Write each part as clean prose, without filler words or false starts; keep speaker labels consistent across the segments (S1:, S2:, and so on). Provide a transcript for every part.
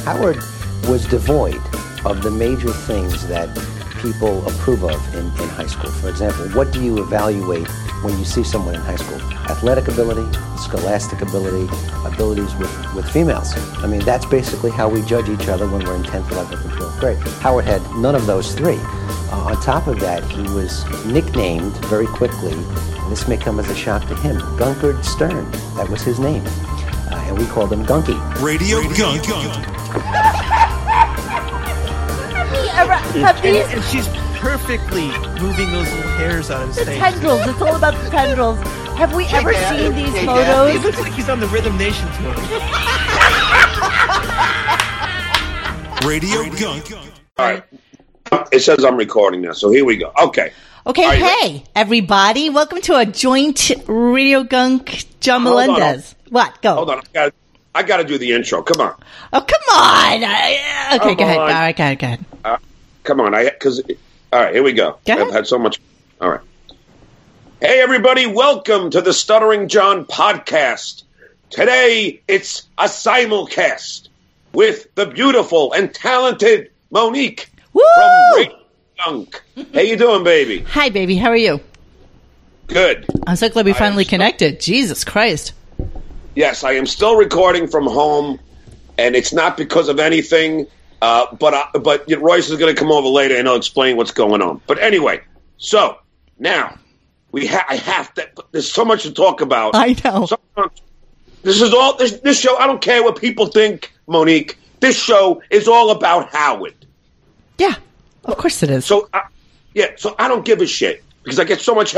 S1: Howard was devoid of the major things that people approve of in high school. For example, what do you evaluate when you see someone in high school? Athletic ability, scholastic ability, abilities with females. I mean, that's basically how we judge each other when we're in 10th, 11th, and 12th grade. Howard had none of those three. On top of that, he was nicknamed very quickly, and this may come as a shock to him, Gunkard Stern. That was his name. And we called him Gunky.
S2: Radio Gunk.
S3: And she's perfectly moving those little hairs out of his face.
S4: The tendrils. It's all about the tendrils. Have we ever seen these photos?
S3: He looks like he's on the Rhythm Nation tour.
S2: Radio Gunk.
S5: All right. It says I'm recording now, so here we go. Okay.
S4: Okay, hey, everybody. Welcome to a joint Radio Gunk John Melendez. What? Go.
S5: Hold on. I got to do the intro. Come on.
S4: Oh, come on. Okay, go ahead. All right, go ahead.
S5: Come on. All right, here we go. I've had so much. All right. Hey, everybody. Welcome to the Stuttering John podcast. Today, it's a simulcast with the beautiful and talented Monique from Radio Gunk. How you doing, baby?
S4: Hi, baby. How are you?
S5: Good.
S4: I'm so glad we finally connected. Jesus Christ.
S5: Yes, I am still recording from home, and it's not because of anything, but Royce is going to come over later and I'll explain what's going on. But anyway, so now I have to. There's so much to talk about.
S4: I know.
S5: This show. I don't care what people think, Monique. This show is all about Howard.
S4: Yeah, of course it is.
S5: So I don't give a shit because I get so much.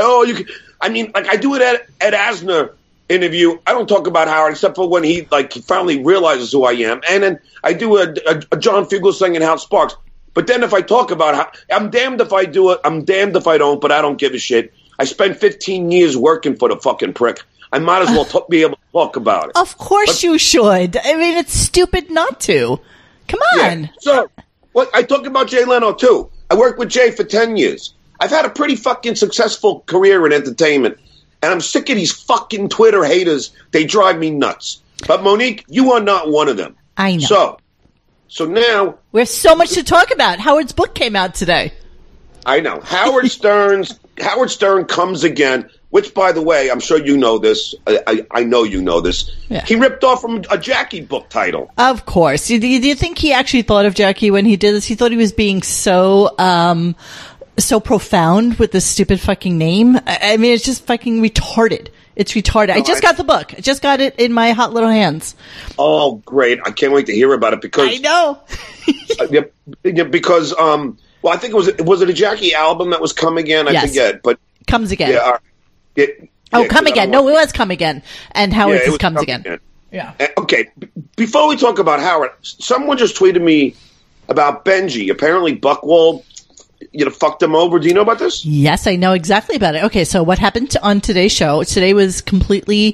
S5: I do it at Ed Asner interview. I don't talk about Howard except for when he finally realizes who I am, and then I do a John Fugelsang and Hal Sparks. But then if I talk about how, I'm damned if I do it, I'm damned if I don't. But I don't give a shit. I spent 15 years working for the fucking prick. I might as well be able to talk about it.
S4: Of course you should. I mean, it's stupid not to. Come on.
S5: Yeah. So, I talk about Jay Leno too. I worked with Jay for 10 years. I've had a pretty fucking successful career in entertainment. And I'm sick of these fucking Twitter haters. They drive me nuts. But Monique, you are not one of them.
S4: I know.
S5: So now
S4: we have so much to talk about. Howard's book came out today.
S5: I know. Howard Stern comes again, which, by the way, I'm sure you know this. I know you know this. Yeah. He ripped off from a Jackie book title.
S4: Of course. Do you think he actually thought of Jackie when he did this? He thought he was being so profound with this stupid fucking name. I mean, it's just fucking retarded. It's retarded. I just got the book. I just got it in my hot little hands.
S5: Oh, great. I can't wait to hear about it because
S4: I know.
S5: Because I think it was a Jackie album that was Come Again? I forget, but
S4: Comes Again.
S5: Yeah.
S4: Come Again. No, it was Come Again. And Howard's is Comes Again. Yeah.
S5: Okay. Before we talk about Howard, someone just tweeted me about Benji. Apparently Buchwald fucked him over. Do you know about this?
S4: Yes, I know exactly about it. Okay, so what happened on today's show? Today was completely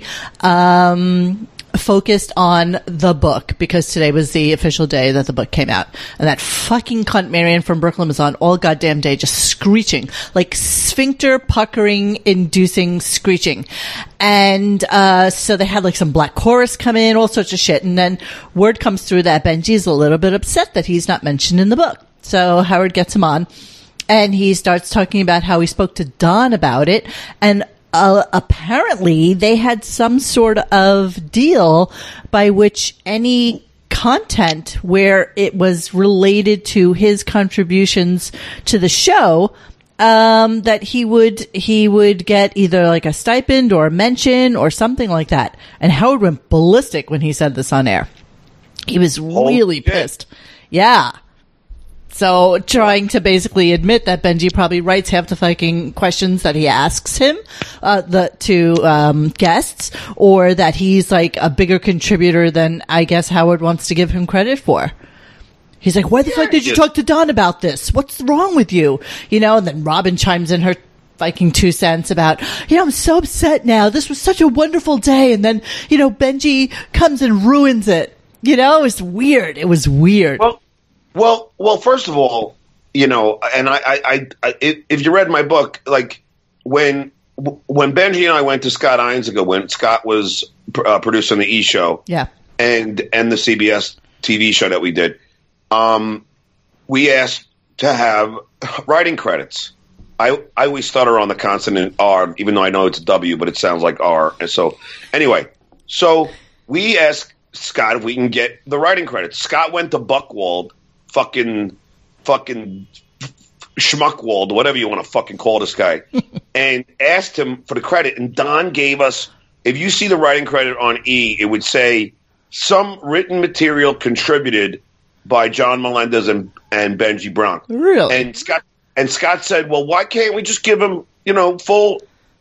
S4: focused on the book because today was the official day that the book came out. And that fucking cunt Marion from Brooklyn was on all goddamn day just screeching, like sphincter puckering inducing screeching. And so they had some black chorus come in, all sorts of shit. And then word comes through that Benji's a little bit upset that he's not mentioned in the book. So Howard gets him on. And he starts talking about how he spoke to Don about it. And apparently they had some sort of deal by which any content where it was related to his contributions to the show, that he would get either a stipend or a mention or something like that. And Howard went ballistic when he said this on air. He was really pissed. Yeah. So trying to basically admit that Benji probably writes half the fucking questions that he asks him, to guests, or that he's a bigger contributor than I guess Howard wants to give him credit for. He's like, why the fuck did you talk to Don about this? What's wrong with you? And then Robin chimes in her fucking 2 cents about, I'm so upset now. This was such a wonderful day. And then, Benji comes and ruins it. It was weird. It was weird.
S5: Well, first of all, and I if you read my book, when Benji and I went to Scott Einziger when Scott was producing the E! Show,
S4: yeah,
S5: and the CBS TV show that we did, we asked to have writing credits. I always stutter on the consonant R, even though I know it's a W, but it sounds like R. And so, anyway, we asked Scott if we can get the writing credits. Scott went to Buchwald, fucking Schmuckwald, whatever you want to fucking call this guy, and asked him for the credit. And Don gave us, if you see the writing credit on E, it would say some written material contributed by John Melendez and Benji Brown.
S4: Really?
S5: And Scott said, well, why can't we just give him, full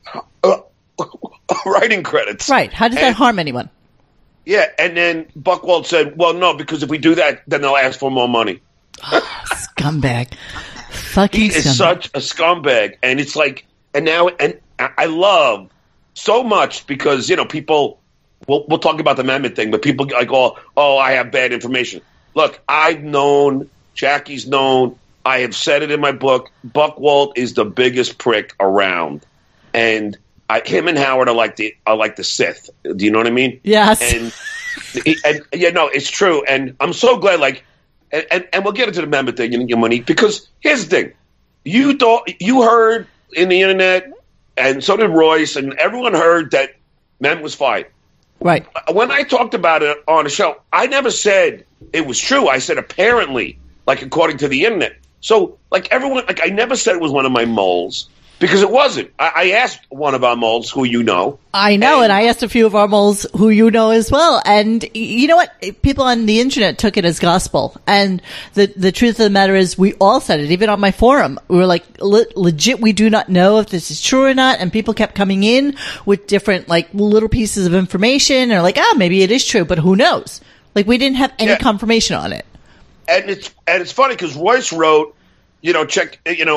S5: writing credits?
S4: Right. How does that harm anyone?
S5: Yeah. And then Buchwald said, well, no, because if we do that, then they'll ask for more money.
S4: Scumbag. Fucking
S5: He is such a scumbag. And it's like, and I love so much because, people, we'll talk about the amendment thing, but people like, oh, I have bad information. Look, I've known, Jackie's known, I have said it in my book, Buchwald is the biggest prick around. And him and Howard are like the Sith. Do you know what I mean?
S4: Yes.
S5: And yeah, no, it's true. And I'm so glad, and we'll get into the amendment thing and your money, because here's the thing. You heard in the internet, and so did Royce, and everyone heard that Mem was fired.
S4: Right.
S5: When I talked about it on the show, I never said it was true. I said apparently, according to the internet. So, everyone, I never said it was one of my moles, because it wasn't. I asked one of our moles who you know.
S4: I know, and I asked a few of our moles who you know as well. And you know what? People on the internet took it as gospel. And the truth of the matter is, we all said it, even on my forum. We were like, legit, we do not know if this is true or not. And people kept coming in with different, little pieces of information. And maybe it is true, but who knows? We didn't have any confirmation on it.
S5: And it's funny because Royce wrote, check,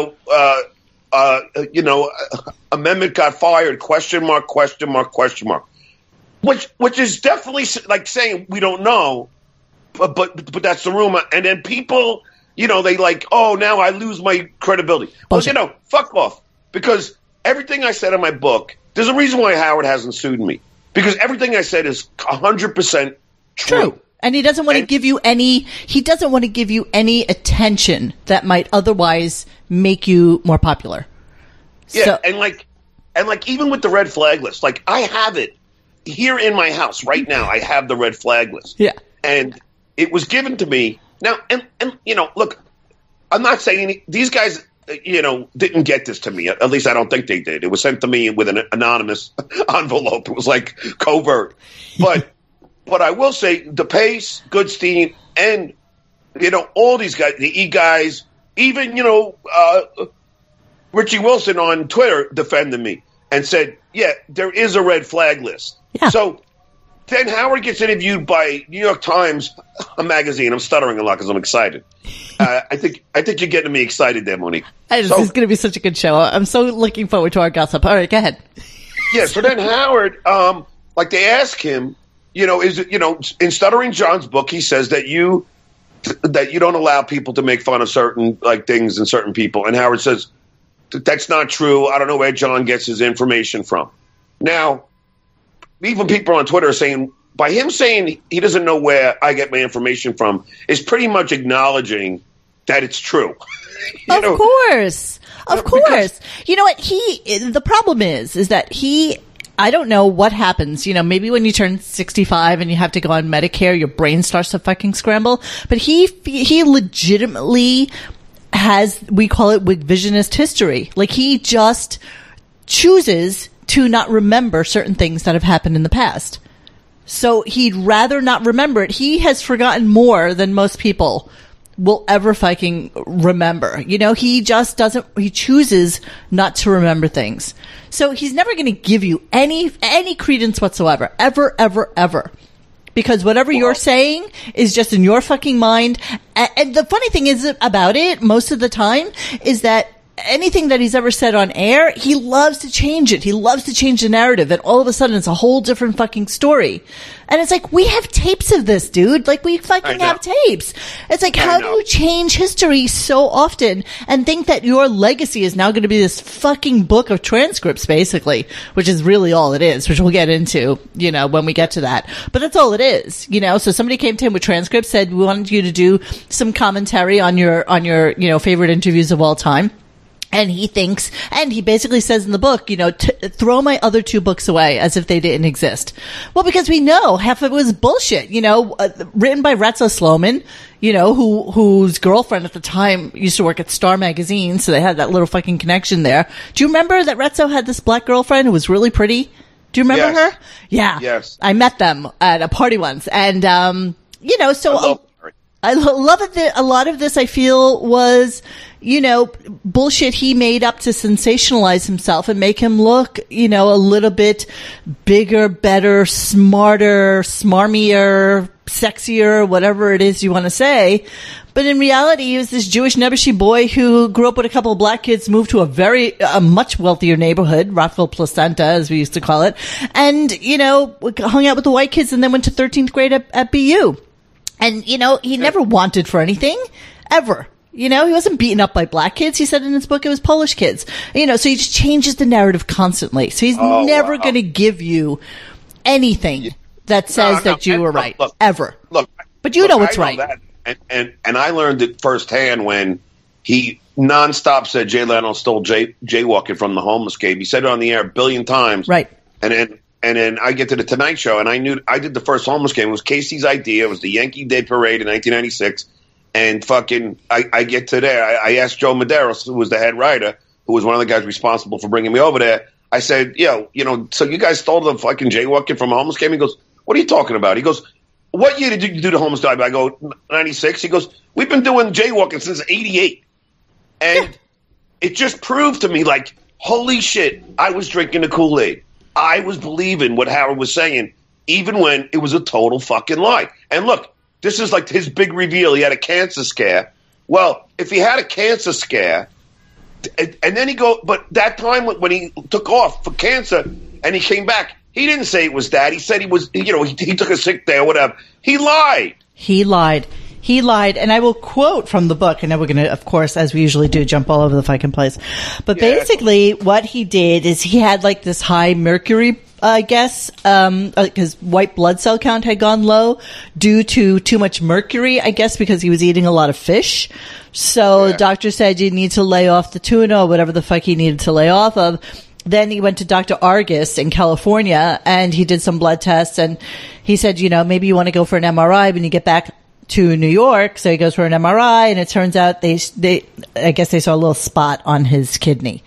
S5: amendment got fired, question mark, which is definitely saying we don't know, but that's the rumor. And then people, they now I lose my credibility.
S4: Bullshit.
S5: Well, fuck off, because everything I said in my book, there's a reason why Howard hasn't sued me, because everything I said is 100% true.
S4: And he doesn't want to give you any attention that might otherwise make you more popular.
S5: Yeah,
S4: so,
S5: and even with the red flag list, I have it here in my house right now. I have the red flag list.
S4: Yeah.
S5: And it was given to me. Now, and look, I'm not saying these guys, didn't get this to me. At least I don't think they did. It was sent to me with an anonymous envelope. It was covert. But I will say DePace, Goodstein, and, all these guys, the E guys, even, Richie Wilson on Twitter defended me and said, yeah, there is a red flag list.
S4: Yeah.
S5: So then Howard gets interviewed by New York Times, a magazine. I'm stuttering a lot because I'm excited. I think you're getting me excited there, Monique.
S4: This is going to be such a good show. I'm so looking forward to our gossip. All right, go ahead.
S5: Yeah, so then Howard, they ask him, is it, in Stuttering John's book, he says that you don't allow people to make fun of certain things and certain people. And Howard says, that's not true. I don't know where John gets his information from. Now, even people on Twitter are saying, by him saying he doesn't know where I get my information from, is pretty much acknowledging that it's true.
S4: Of course. Because, you know what? The problem is that I don't know what happens. Maybe when you turn 65 and you have to go on Medicare, your brain starts to fucking scramble. But he legitimately has, we call it revisionist history. He just chooses to not remember certain things that have happened in the past. So he'd rather not remember it. He has forgotten more than most people will ever fucking remember. He just doesn't, he chooses not to remember things. So he's never going to give you any credence whatsoever. Ever. Because whatever you're saying is just in your fucking mind. And the funny thing is about it, most of the time, is that anything that he's ever said on air, he loves to change it. He loves to change the narrative, and all of a sudden it's a whole different fucking story. And it's like, we have tapes of this, dude. Like, we fucking have tapes. It's like, how do you change history so often and think that your legacy is now going to be this fucking book of transcripts, basically, which is really all it is, which we'll get into, you know, when we get to that. But that's all it is, you know? So somebody came to him with transcripts, said, we wanted you to do some commentary on your, you know, favorite interviews of all time. And he thinks, and he basically says in the book, you know, throw my other 2 books away as if they didn't exist. Well, because we know half of it was bullshit, you know, written by Retso Sloman, you know, whose girlfriend at the time used to work at Star Magazine, so they had that little fucking connection there. Do you remember that Retso had this black girlfriend who was really pretty? Do you remember her? Yeah.
S5: Yes.
S4: I met them at a party once, and, you know, so I love it that a lot of this, I feel, was, you know, bullshit he made up to sensationalize himself and make him look, you know, a little bit bigger, better, smarter, smarmier, sexier, whatever it is you want to say. But in reality, he was this Jewish Nebuchadnezzar boy who grew up with a couple of black kids, moved to a much wealthier neighborhood, Rockville Placenta, as we used to call it, and, you know, hung out with the white kids and then went to 13th grade at BU. And, you know, he never wanted for anything, ever. You know, he wasn't beaten up by black kids. He said in his book it was Polish kids. You know, so he just changes the narrative constantly. So he's never going to give you anything that says that you were right, ever.
S5: Look,
S4: but you know what's right.
S5: That, and I learned it firsthand when he nonstop said Jay Leno stole jaywalking from the homeless game. He said it on the air a billion times.
S4: Right.
S5: And then I get to the Tonight Show, and I knew I did the first homeless game. It was Casey's idea. It was the Yankee Day Parade in 1996. And fucking, I get to there. I asked Joe Medeiros, who was the head writer, who was one of the guys responsible for bringing me over there. I said, yo, you know, so you guys stole the fucking jaywalking from a homeless game? He goes, what are you talking about? He goes, what year did you do the homeless dive? I go, 96. He goes, we've been doing jaywalking since 88. And it just proved to me, like, holy shit, I was drinking the Kool-Aid. I was believing what Howard was saying, even when it was a total fucking lie. And look, this is like his big reveal. He had a cancer scare. Well, if he had a cancer scare, and then but that time when he took off for cancer and he came back, he didn't say it was that. He said he was, you know, he took a sick day or whatever. He lied.
S4: He lied. He lied, and I will quote from the book, and then we're going to, of course, as we usually do, jump all over the fucking place. But basically, what he did is he had like this high mercury, I guess, his white blood cell count had gone low due to too much mercury, I guess, because he was eating a lot of fish. So the doctor said you need to lay off the tuna or whatever the fuck he needed to lay off of. Then he went to Dr. Argus in California, and he did some blood tests, and he said, you know, maybe you want to go for an MRI when you get back to New York. So he goes for an MRI, and it turns out I guess they saw a little spot on his kidney.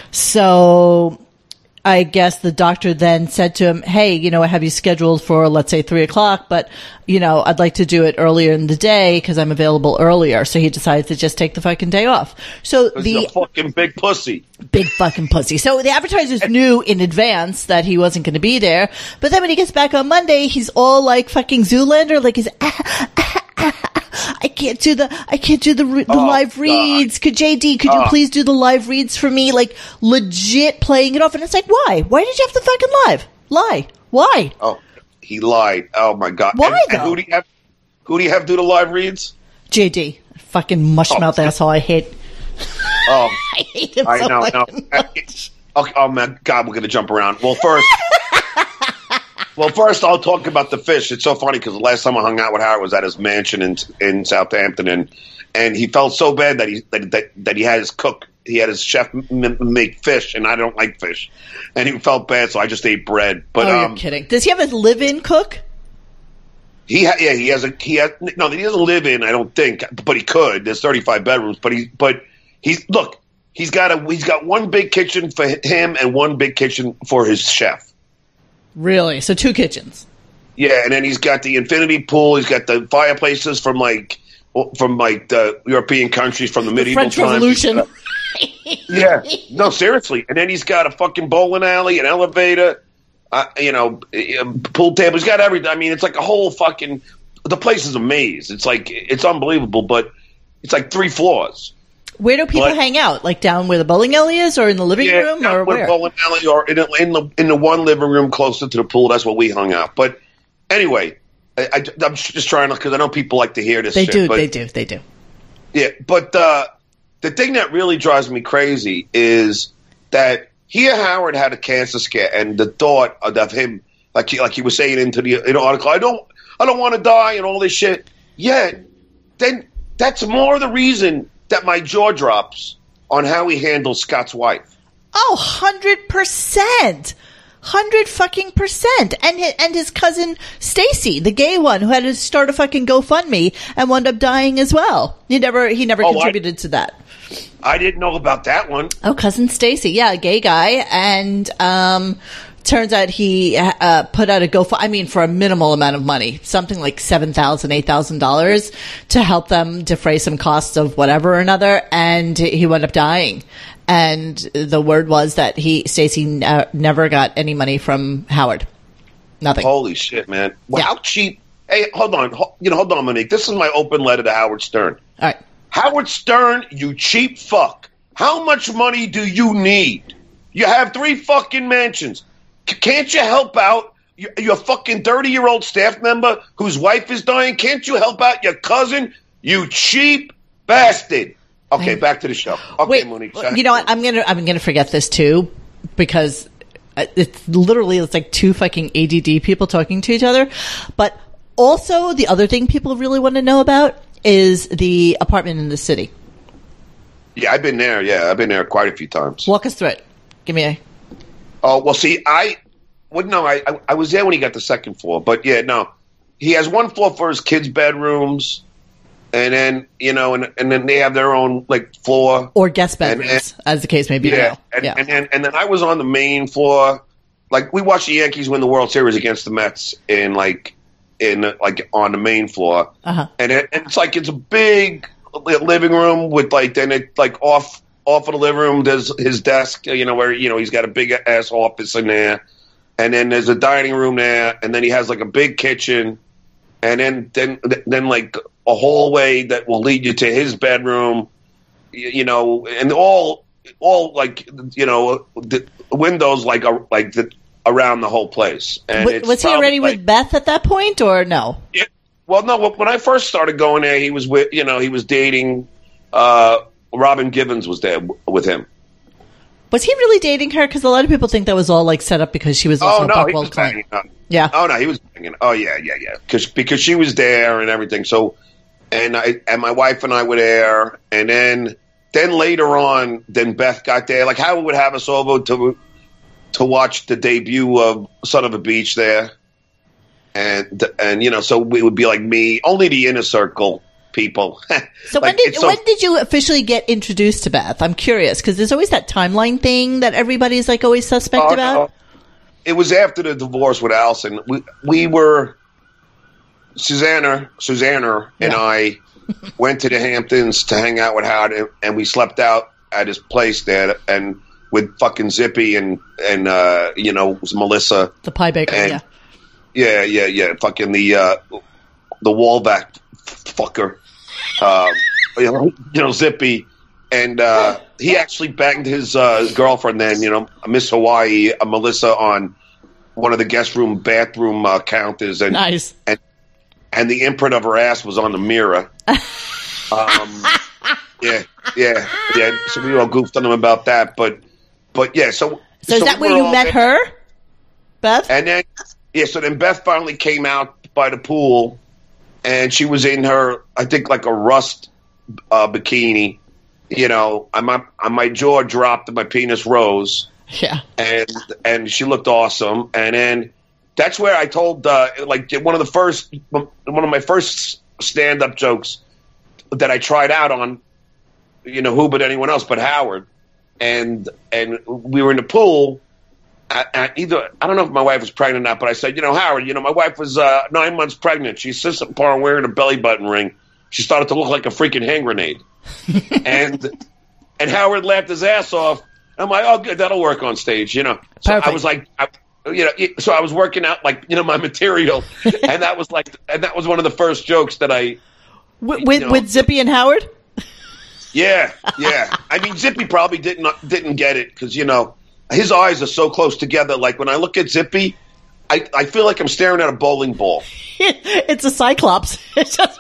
S4: So I guess the doctor then said to him, hey, you know, I have you scheduled for, let's say 3:00, but, you know, I'd like to do it earlier in the day because I'm available earlier. So he decided to just take the fucking day off. So
S5: the fucking big pussy.
S4: Big fucking pussy. So the advertisers knew in advance that he wasn't going to be there. But then when he gets back on Monday, he's all like fucking Zoolander, like he's, I can't do the live reads. Could you please do the live reads for me? Like legit playing it off. And it's like, why? Why did you have to fucking lie? Why?
S5: Oh, he lied. Oh my God.
S4: Why though?
S5: And who do you have do the live reads?
S4: JD. Fucking mushmouth asshole. I hate.
S5: Oh,
S4: I hate him so much.
S5: Oh my God, we're going to jump around. Well, first I'll talk about the fish. It's so funny because the last time I hung out with Howard was at his mansion in Southampton, and he felt so bad that he had his cook, he had his chef make fish, and I don't like fish, and he felt bad, so I just ate bread. But
S4: you're kidding? Does he have a live-in cook?
S5: He doesn't live in, I don't think, but he could. There's 35 bedrooms, but he's got one big kitchen for him and one big kitchen for his chef.
S4: Really? So 2 kitchens.
S5: Yeah, and then he's got the infinity pool. He's got the fireplaces from the European countries from the medieval
S4: French
S5: times.
S4: Revolution.
S5: Yeah, no, seriously. And then he's got a fucking bowling alley, an elevator, pool table. He's got everything. I mean, it's like a whole fucking. The place is a maze. It's like it's unbelievable, but it's like 3 floors.
S4: Where do people
S5: But-
S4: hang out? Like down where the bowling alley is, or in the living room,
S5: down
S4: or where?
S5: Bowling alley, or in the one living room closer to the pool. That's where we hung out. But anyway, I'm just trying to, because I know people like to hear this.
S4: They
S5: shit,
S4: do.
S5: but,
S4: They do.
S5: Yeah, but the thing that really drives me crazy is that Howard had a cancer scare, and the thought of him, like he was saying in the article, I don't want to die and all this shit. Yeah, then that's more the reason that my jaw drops on how he handles Scott's wife.
S4: Oh, 100%. 100% and his cousin Stacy, the gay one who had to start a fucking GoFundMe and wound up dying as well. He never contributed to that.
S5: I didn't know about that one.
S4: Oh, cousin Stacy, yeah, a gay guy, and turns out he put out a GoFundMe, for a minimal amount of money, something like $7,000, $8,000, to help them defray some costs of whatever or another, and he wound up dying. And the word was that Stacy never got any money from Howard. Nothing.
S5: Holy shit, man! Well,
S4: Yeah.
S5: how cheap? Hey, hold on, Monique. This is my open letter to Howard Stern.
S4: All right.
S5: Howard Stern, you cheap fuck. How much money do you need? You have 3 fucking mansions. Can't you help out your fucking 30-year-old staff member whose wife is dying? Can't you help out your cousin? You cheap bastard. Okay, back to the show. Okay,
S4: Wait,
S5: Monique.
S4: you know what? I'm gonna forget this too, because it's like 2 fucking ADD people talking to each other. But also, the other thing people really want to know about is the apartment in the city.
S5: Yeah, I've been there. Yeah, I've been there quite a few times.
S4: Walk us through it. Give me a.
S5: Oh, well, see, I was there when he got the second floor, but yeah, no, he has 1 floor for his kids' bedrooms, and then and then they have their own like floor
S4: Or guest bedrooms, as the case may be.
S5: Yeah,
S4: now.
S5: and then I was on the main floor. Like we watched the Yankees win the World Series against the Mets on the main floor, and it's like it's a big living room with off of the living room. There's his desk, where he's got a big ass office in there, and then there's a dining room there, and then he has like a big kitchen, and then like a hallway that will lead you to his bedroom, and all like the windows around the whole place. And
S4: Was he already with Beth at that point, or no?
S5: Yeah, well, no. When I first started going there, he was he was dating. Robin Givens was there with him.
S4: Was he really dating her? Because a lot of people think that was all like set up because she was also a
S5: he
S4: Buckwald
S5: was
S4: client.
S5: banging.
S4: Yeah.
S5: Oh no, he was banging. Oh yeah. Because she was there and everything. So, and my wife and I were there, and then later on, then Beth got there. Like Howard would have us over to watch the debut of Son of a Beach there, and so we would be like me, only the inner circle people.
S4: So when did you officially get introduced to Beth? I'm curious because there's always that timeline thing that everybody's like always suspect about.
S5: No. It was after the divorce with Allison. We were Susanna and I went to the Hamptons to hang out with Howard, and we slept out at his place there, and with fucking Zippy and it was Melissa,
S4: the pie baker.
S5: and, yeah, fucking the Wallback fucker. Zippy, and he actually banged his girlfriend then, Miss Hawaii, Melissa, on one of the guest room bathroom counters, and
S4: Nice.
S5: and the imprint of her ass was on the mirror. Yeah. So we all goofed on him about that, but yeah. So
S4: is that where you met her, Beth?
S5: And then so then Beth finally came out by the pool. And she was in her, I think, like a rust bikini. My jaw dropped and my penis rose.
S4: Yeah.
S5: And she looked awesome. And then that's where I told, one of my first stand-up jokes that I tried out on, who but anyone else but Howard. And we were in the pool. I don't know if my wife was pregnant or not, but I said, Howard, my wife was 9 months pregnant. She sits upon wearing a belly button ring. She started to look like a freaking hand grenade. and Howard laughed his ass off. I'm like, oh, good, that'll work on stage, So
S4: Perfect.
S5: I was like, so I was working out my material, and that was one of the first jokes that I
S4: With Zippy and Howard.
S5: Yeah. I mean, Zippy probably didn't get it because, you know, his eyes are so close together. Like, when I look at Zippy, I feel like I'm staring at a bowling ball.
S4: It's a cyclops. He's got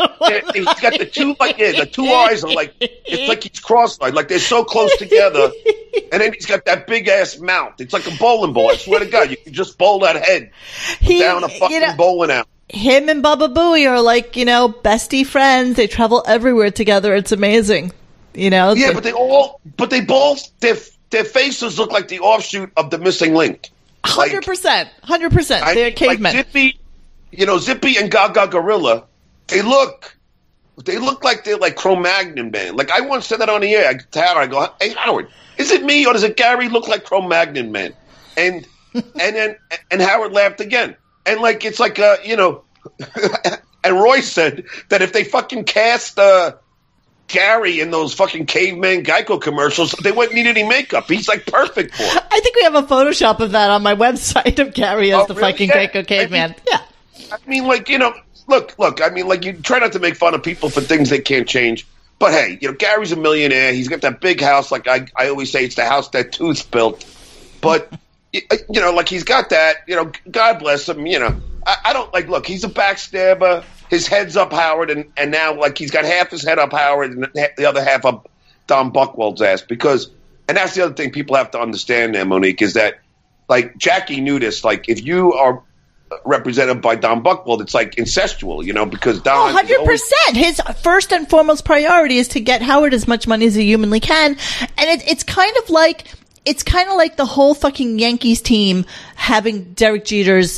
S5: the two eyes are like, it's like he's cross-eyed, like they're so close together. And then he's got that big-ass mouth. It's like a bowling ball. I swear to God, you can just bowl that head down a fucking bowling alley.
S4: Him and Baba Booey are like, you know, bestie friends. They travel everywhere together. It's amazing. You know?
S5: Yeah, but they both, their faces look like the offshoot of the Missing Link.
S4: 100%. 100%. They're cavemen.
S5: Like Zippy and Gaga Gorilla, they look like they're like Cro-Magnon Man. Like, I once said that on the air to Howard. I go, hey, Howard, is it me or does it Gary look like Cro-Magnon Man? And Howard laughed again. And like, it's like, you know, and Roy said that if they fucking cast Gary in those fucking Caveman Geico commercials, they wouldn't need any makeup. He's like perfect for it.
S4: I think we have a Photoshop of that on my website of Gary as the fucking Geico Caveman.
S5: I mean, like, you know, look, I mean, like, you try not to make fun of people for things they can't change. But hey, you know, Gary's a millionaire. He's got that big house. Like I always say, it's the house that Tooth built. But, you know, like, he's got that, you know, God bless him, you know. I don't, like, look, he's a backstabber. His head's up Howard, and now, like, he's got half his head up Howard and the other half up Don Buchwald's ass. Because, and that's the other thing people have to understand there, Monique, is that, like, Jackie knew this. Like, if you are represented by Don Buchwald, it's like incestual, you know, because Don...
S4: 100%. His first and foremost priority is to get Howard as much money as he humanly can. And it's kind of like the whole fucking Yankees team having Derek Jeter's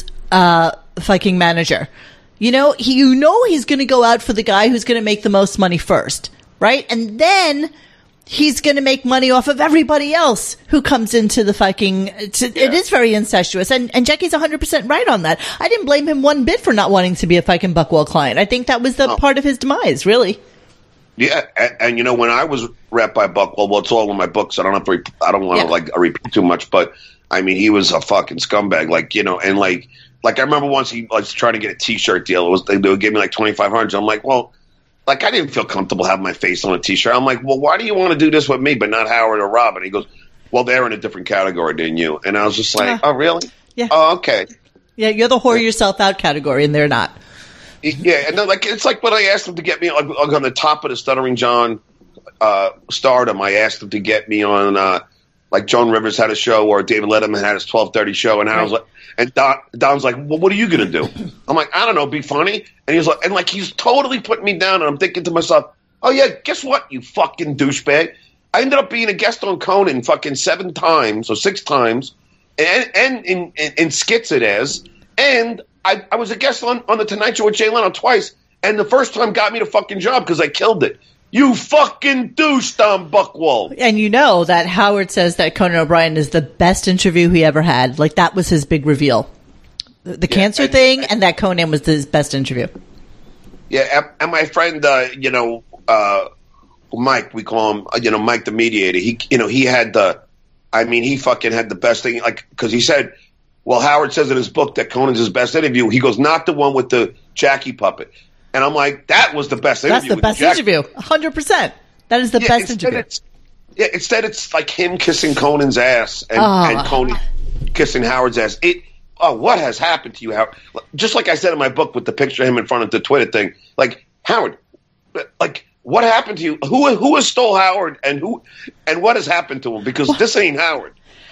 S4: fucking manager. You know, he's going to go out for the guy who's going to make the most money first, right? And then he's going to make money off of everybody else who comes into the fucking... It is very incestuous. And Jackie's 100% right on that. I didn't blame him one bit for not wanting to be a fucking Buchwald client. I think that was the part of his demise, really.
S5: Yeah, and you know, when I was rep by Buchwald, well, it's all in my books. I don't want to like repeat too much, but I mean, he was a fucking scumbag. Like, you know, and like I remember once he was trying to get a T-shirt deal. They would give me like $2,500. I'm like, well, like, I didn't feel comfortable having my face on a T-shirt. I'm like, well, why do you want to do this with me, but not Howard or Rob? And he goes, well, they're in a different category than you. And I was just like, oh, really?
S4: Yeah.
S5: Oh, okay.
S4: Yeah, you're the whore yourself out category, and they're not.
S5: Yeah, and then, like, it's like when I asked them to get me like on the top of the Stuttering John stardom. I asked them to get me on like Joan Rivers had a show or David Letterman had his 12:30 show, and I was like, and Don's like, well, what are you gonna do? I'm like, I don't know, be funny. And he's like, and like he's totally putting me down, and I'm thinking to myself, oh yeah, guess what, you fucking douchebag. I ended up being a guest on Conan fucking 7 times or 6 times, and in skits it is, and I was a guest on the Tonight Show with Jay Leno twice, and the first time got me the fucking job because I killed it. You fucking douche, Don Buchwald.
S4: And you know that Howard says that Conan O'Brien is the best interview he ever had. Like, that was his big reveal. The cancer thing, and that Conan was his best interview.
S5: Yeah, and my friend, you know, Mike, we call him, you know, Mike the Mediator. He had he fucking had the best thing, like, because he said, well, Howard says in his book that Conan's his best interview. He goes, not the one with the Jackie puppet. And I'm like, that was the best interview.
S4: That's the best interview. 100%. That is the best interview.
S5: Instead it's like him kissing Conan's ass and Conan kissing Howard's ass. What has happened to you, Howard? Just like I said in my book with the picture of him in front of the Twitter thing. Like, Howard, like, what happened to you? Who has stole Howard and what has happened to him? Because this ain't Howard.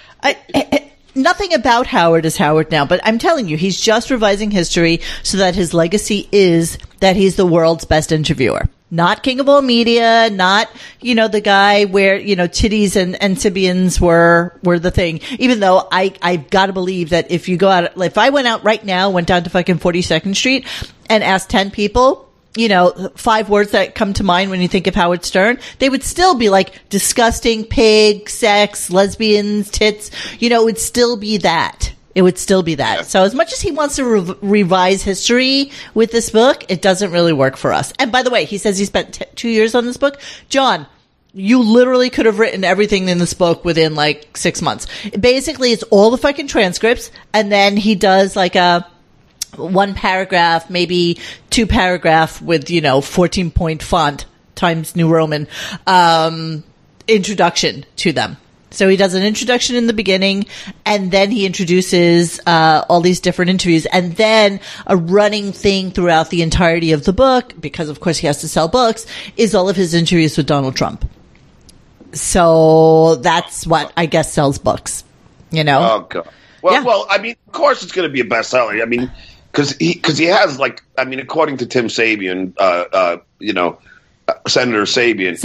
S4: Nothing about Howard is Howard now, but I'm telling you, he's just revising history so that his legacy is that he's the world's best interviewer. Not King of All Media, not, you know, the guy where, you know, titties and Sibians were the thing. Even though I've got to believe that if you go out, if I went out right now, went down to fucking 42nd Street and asked 10 people, you know, 5 words that come to mind when you think of Howard Stern, they would still be like disgusting, pig, sex, lesbians, tits. You know, it would still be that. It would still be that. Yeah. So as much as he wants to revise history with this book, it doesn't really work for us. And by the way, he says he spent 2 years on this book. John, you literally could have written everything in this book within like 6 months. Basically, it's all the fucking transcripts, and then he does like a 1 paragraph, maybe 2 paragraph with, you know, 14-point font Times New Roman, introduction to them. So he does an introduction in the beginning, and then he introduces all these different interviews, and then a running thing throughout the entirety of the book, because of course he has to sell books, is all of his interviews with Donald Trump. So that's what I guess sells books, you know?
S5: Oh, God. Well, I mean, of course it's going to be a bestseller. I mean, because he has, like, I mean, according to Tim Sabian, Senator Sabian,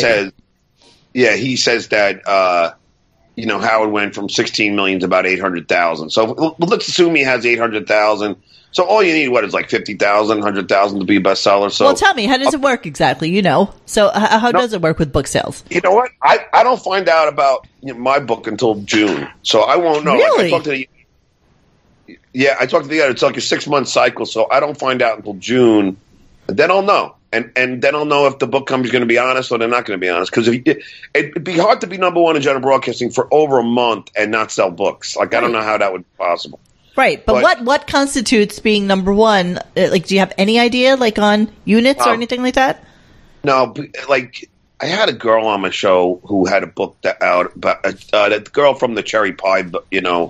S5: he says that, Howard went from 16 million to about 800,000. So let's assume he has 800,000. So all you need, is like 50,000, 100,000 to be a bestseller. So,
S4: well, tell me, how does it work exactly? So how does it work with book sales?
S5: You know what? I don't find out about my book until June, so I won't know.
S4: Really?
S5: I talked to the editor. It's like a 6-month cycle, so I don't find out until June. And then I'll know. And then I'll know if the book company's going to be honest or they're not going to be honest. Because it'd be hard to be number one in general broadcasting for over a month and not sell books. Like, I don't know how that would be possible.
S4: Right. But what constitutes being number one? Like, do you have any idea, like, on units or anything like that?
S5: No. Like, I had a girl on my show who had a book out about that girl from the Cherry Pie, video.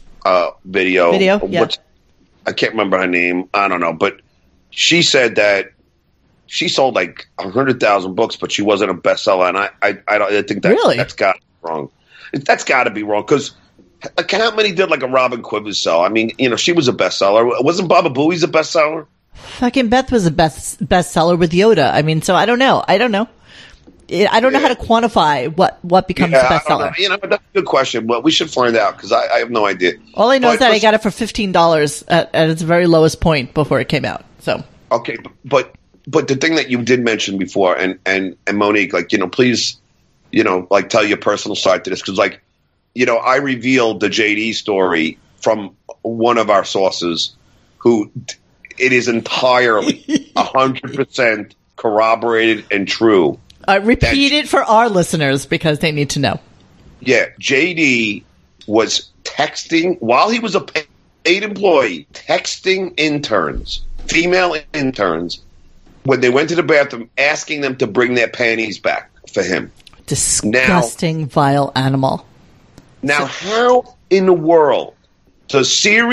S4: Video, yeah.
S5: I can't remember her name. I don't know. But she said that she sold like 100,000 books, but she wasn't a bestseller, and I think that's got to be wrong. That's got to be wrong because like how many did like a Robin Quivers sell? I mean, she was a bestseller. Wasn't Baba Booey's a bestseller?
S4: Fucking Beth was a bestseller with Yoda. I mean, so I don't know. I don't know how to quantify what becomes a bestseller.
S5: That's a good question. Well, we should find out because I have no idea.
S4: All I know is that I got it for $15 at its very lowest point before it came out. So
S5: okay, but the thing that you did mention before, and Monique, like, please, like tell your personal side to this. Cause like, I revealed the JD story from one of our sources who it is entirely 100% corroborated and true.
S4: Repeat it for our listeners because they need to know.
S5: Yeah. JD was texting while he was a paid employee, texting interns, female interns, when they went to the bathroom, asking them to bring their panties back for him.
S4: Disgusting, vile animal.
S5: Now, how in the world does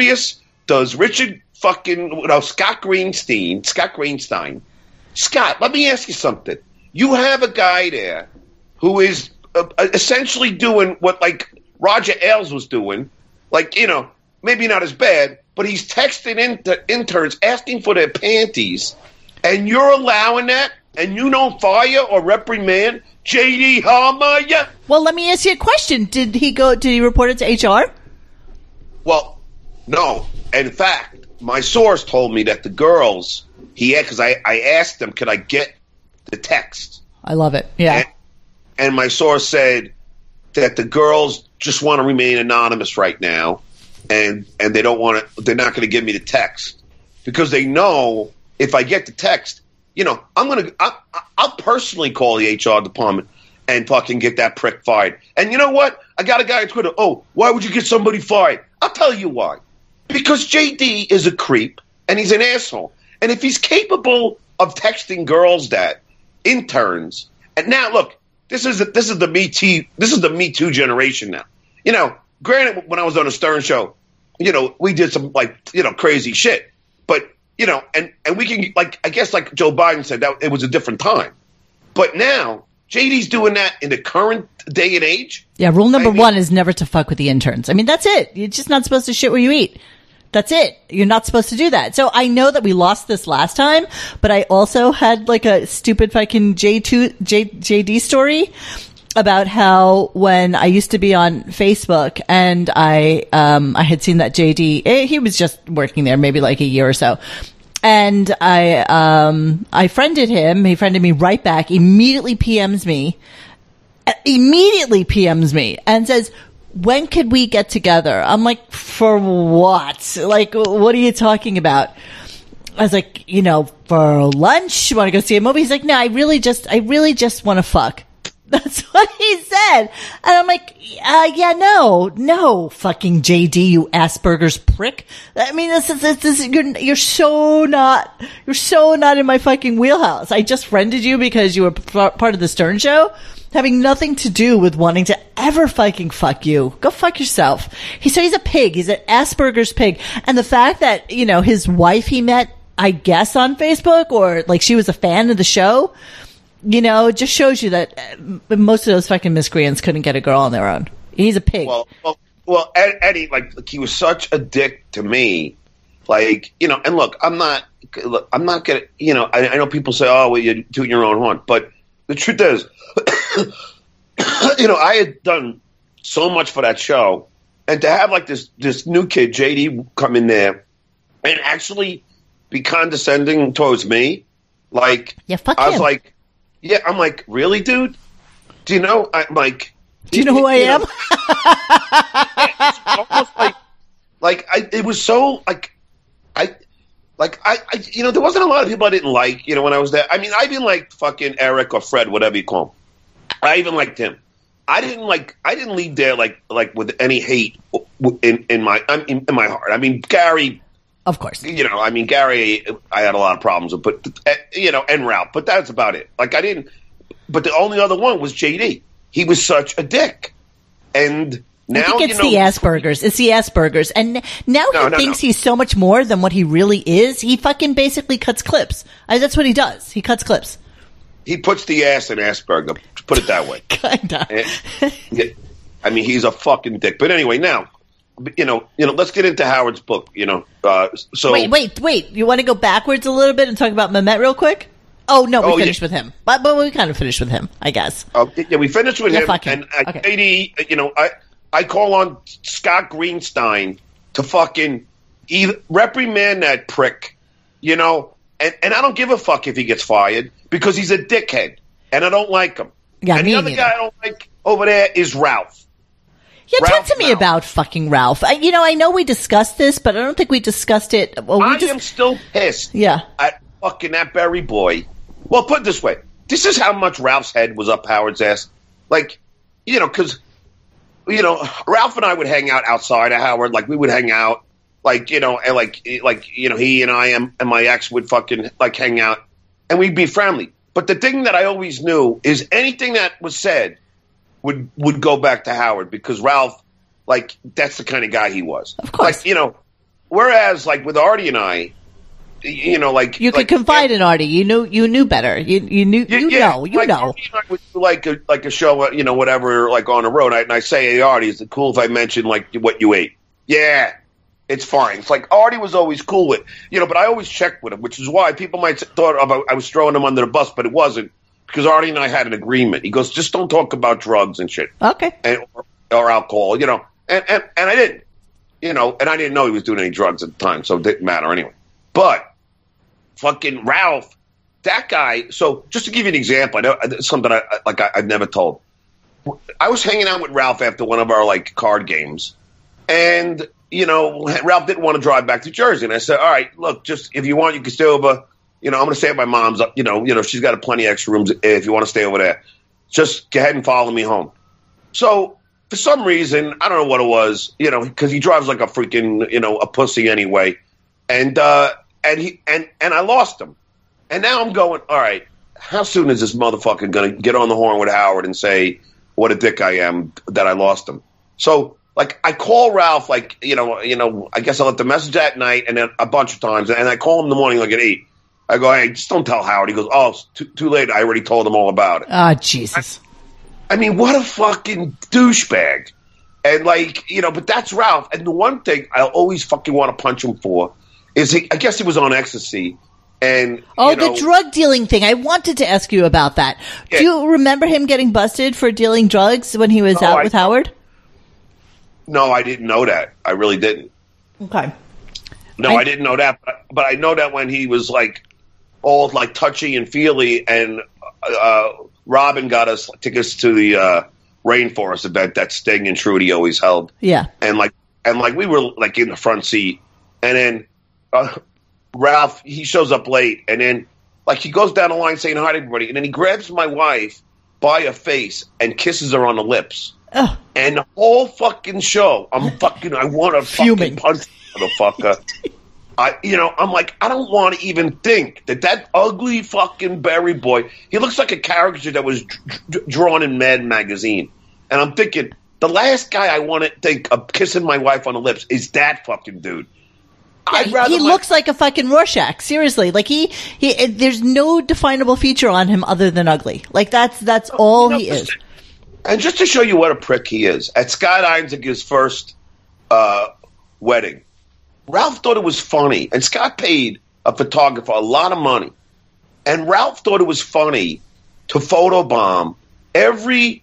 S5: Richard fucking Scott Greenstein? Scott, let me ask you something. You have a guy there who is essentially doing what like Roger Ailes was doing, like maybe not as bad, but he's texting interns asking for their panties. And you're allowing that, and you don't fire or reprimand J.D. Harmeyer?
S4: Well, let me ask you a question. Did he report it to HR?
S5: Well, no. In fact, my source told me that the girls, because I asked them, could I get the text?
S4: I love it. Yeah.
S5: And my source said that the girls just want to remain anonymous right now, and they don't want to. They're not going to give me the text because they know. If I get the text, I'll personally call the HR department and fucking get that prick fired. And you know what? I got a guy on Twitter. Oh, why would you get somebody fired? I'll tell you why. Because JD is a creep and he's an asshole. And if he's capable of texting girls that interns, and now look, this is the Me Too generation now. Granted, when I was on a Stern show, we did some crazy shit, but. And we can, I guess like Joe Biden said, that it was a different time. But now, JD's doing that in the current day and age.
S4: Yeah, rule number one is never to fuck with the interns. I mean, that's it. You're just not supposed to shit where you eat. That's it. You're not supposed to do that. So I know that we lost this last time, but I also had like a stupid fucking JD story about how when I used to be on Facebook and I had seen that JD, he was just working there maybe like a year or so. And I friended him. He friended me right back, immediately PMs me and says, when could we get together? I'm like, for what? Like, what are you talking about? I was like, for lunch? You want to go see a movie? He's like, no, I really just want to fuck. That's what he said. And I'm like, yeah, no, fucking JD, you Asperger's prick. I mean, you're so not in my fucking wheelhouse. I just friended you because you were part of the Stern Show, having nothing to do with wanting to ever fucking fuck you. Go fuck yourself. He's a pig. He's an Asperger's pig. And the fact that, his wife he met, I guess on Facebook, or like she was a fan of the show, it just shows you that most of those fucking miscreants couldn't get a girl on their own. He's a pig.
S5: Well, Eddie, like he was such a dick to me. Like, and look, I'm not gonna, I know people say, oh, well, you're tooting your own horn, but the truth is, I had done so much for that show, and to have like this new kid, JD, come in there and actually be condescending towards me, like,
S4: yeah, fuck
S5: I was
S4: him.
S5: like, yeah, I'm like, really, dude? Do you know? I'm like,
S4: do you know who I am?
S5: It's almost like it was so like I there wasn't a lot of people I didn't like, when I was there. I mean, I even liked fucking Eric or Fred, whatever you call him. I even liked him. I didn't leave there like with any hate in my heart. I mean, Gary,
S4: of course.
S5: Gary, I had a lot of problems with, but and Ralph, but that's about it. Like I didn't. But the only other one was JD. He was such a dick, and now
S4: I think it's the Asperger's. It's the Asperger's, and now he thinks he's so much more than what he really is. He fucking basically cuts clips. That's what he does. He cuts clips.
S5: He puts the ass in Asperger, to put it that way.
S4: Kinda.
S5: I mean, he's a fucking dick. But anyway, now, let's get into Howard's book. So
S4: wait. You want to go backwards a little bit and talk about Mehmet real quick? Oh no, we finished with him. But we kind of finished with him, I guess.
S5: Yeah, we finished with him.
S4: Fuck him.
S5: And
S4: okay.
S5: JD, I call on Scott Greenstein to fucking reprimand that prick, and I don't give a fuck if he gets fired because he's a dickhead and I don't like him.
S4: Yeah,
S5: and the other guy I don't like over there is Ralph.
S4: Yeah, talk to me about fucking Ralph. I know we discussed this, but I don't think we discussed it. Well,
S5: I am still pissed.
S4: Yeah.
S5: At fucking that Berry boy. Well, put it this way. This is how much Ralph's head was up Howard's ass. Like, because, Ralph and I would hang out outside of Howard. Like, we would hang out. Like, and he and I and my ex would fucking, like, hang out. And we'd be friendly. But the thing that I always knew is anything that was said would go back to Howard because Ralph, like, that's the kind of guy he was.
S4: Of course.
S5: Like, whereas, like, with Artie and I, like
S4: you could confide in Artie. You knew better. You know.
S5: Artie and I would do like a show, whatever, like on the road. And I say, hey, Artie, is it cool if I mention like what you ate? Yeah, it's fine. It's like Artie was always cool with, but I always checked with him, which is why people might thought I was throwing him under the bus, but it wasn't because Artie and I had an agreement. He goes, just don't talk about drugs and shit,
S4: okay,
S5: or alcohol, and I didn't, and I didn't know he was doing any drugs at the time, so it didn't matter anyway. But fucking Ralph, that guy. So just to give you an example, I know something I've never told. I was hanging out with Ralph after one of our like card games, and Ralph didn't want to drive back to Jersey, and I said, all right, look, just if you want, you can stay over. I'm going to stay at my mom's. She's got plenty of extra rooms if you want to stay over there. Just go ahead and follow me home. So for some reason, I don't know what it was, because he drives like a freaking, a pussy anyway, and I lost him. And now I'm going, all right, how soon is this motherfucker going to get on the horn with Howard and say what a dick I am that I lost him? So, like, I call Ralph, like, I guess I left a message at night and then a bunch of times. And I call him in the morning, like, at 8. I go, hey, just don't tell Howard. He goes, oh, it's too late. I already told him all about it.
S4: Ah, Jesus.
S5: I mean, what a fucking douchebag. And, like, but that's Ralph. And the one thing I always fucking want to punch him for is I guess he was on ecstasy. And
S4: the drug dealing thing. I wanted to ask you about that. Yeah. Do you remember him getting busted for dealing drugs when he was out with Howard?
S5: No, I didn't know that. I really didn't.
S4: Okay.
S5: No, I didn't know that. But I know that when he was like all like touchy and feely, and Robin got us tickets to the Rainforest event that Sting and Trudy always held.
S4: Yeah.
S5: And we were like in the front seat, and then Ralph, he shows up late, and then like he goes down the line saying hi to everybody, and then he grabs my wife by a face and kisses her on the lips.
S4: Ugh.
S5: And the whole fucking show, I want to fucking
S4: Fuming.
S5: punch the motherfucker. I'm like, I don't want to even think that ugly fucking Barry boy, he looks like a caricature that was drawn in Mad Magazine. And I'm thinking, the last guy I want to think of kissing my wife on the lips is that fucking dude.
S4: He looks like a fucking Rorschach. Seriously, like he there's no definable feature on him other than ugly. Like that's all he is.
S5: And just to show you what a prick he is, at Scott Einziger's first wedding, Ralph thought it was funny, and Scott paid a photographer a lot of money, and Ralph thought it was funny to photobomb every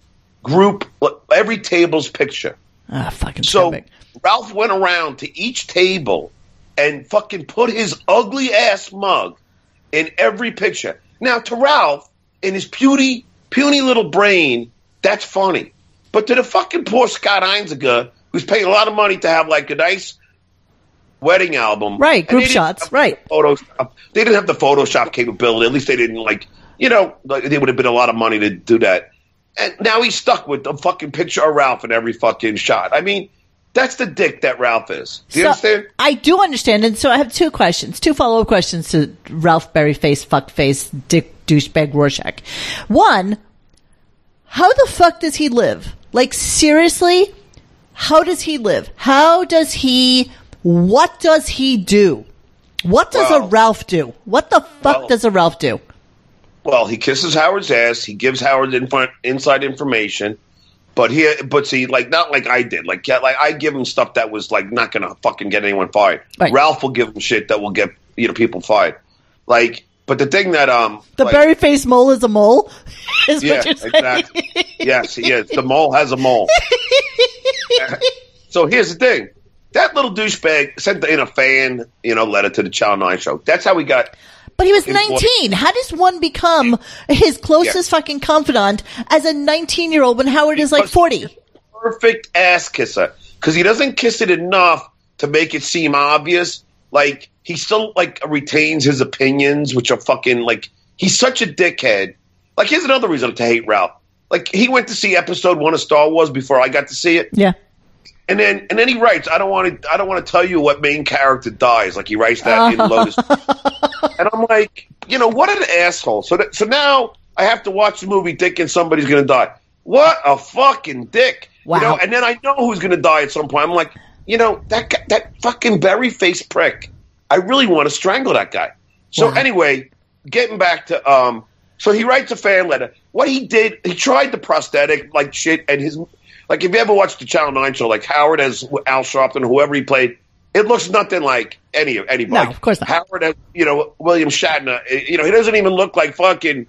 S5: table's picture.
S4: Fucking
S5: so
S4: scumbag.
S5: Ralph went around to each table and fucking put his ugly ass mug in every picture. Now, to Ralph, in his puny little brain, that's funny. But to the fucking poor Scott Einziger, who's paying a lot of money to have like a nice wedding album,
S4: right? Group shots, right?
S5: They didn't have the Photoshop capability. At least they didn't they would have been a lot of money to do that. And now he's stuck with a fucking picture of Ralph in every fucking shot. I mean, that's the dick that Ralph is. Do you understand?
S4: I do understand. And so I have two follow-up questions to Ralph Berryface, fuckface, dick, douchebag, Rorschach. One, how the fuck does he live? Like, seriously? How does he live? What does he do? What does a Ralph do? What the fuck does a Ralph do?
S5: Well, he kisses Howard's ass. He gives Howard inside information. But see, like, not like I did. Like I give him stuff that was like not gonna fucking get anyone fired.
S4: Right.
S5: Ralph will give him shit that will get people fired. Like, but the thing that
S4: the Berryface mole is a mole. Is what you're saying?
S5: Exactly. Yes, he is. The mole has a mole. So here's the thing: that little douchebag sent in a fan, letter to the Channel 9 show. That's how we got.
S4: But he was 19. How does one become his closest fucking confidant as a 19-year-old when Howard is like 40?
S5: Perfect ass kisser. Because he doesn't kiss it enough to make it seem obvious. Like, he still, retains his opinions, which are fucking, he's such a dickhead. Like, here's another reason to hate Ralph. Like, he went to see episode 1 of Star Wars before I got to see it.
S4: Yeah.
S5: And then he writes, I don't want to tell you what main character dies. Like, he writes that in Lotus. And I'm like, what an asshole. So now I have to watch the movie thinking somebody's going to die. What a fucking dick.
S4: Wow.
S5: And then I know who's going to die at some point. I'm like, that fucking berry-faced prick. I really want to strangle that guy. So anyway, getting back to, so he writes a fan letter. What he did, he tried the prosthetic shit, and his, if you ever watched the Channel 9 show, Howard as Al Sharpton, whoever he played, it looks nothing like anybody.
S4: No, of course not.
S5: Howard as, William Shatner, he doesn't even look like fucking,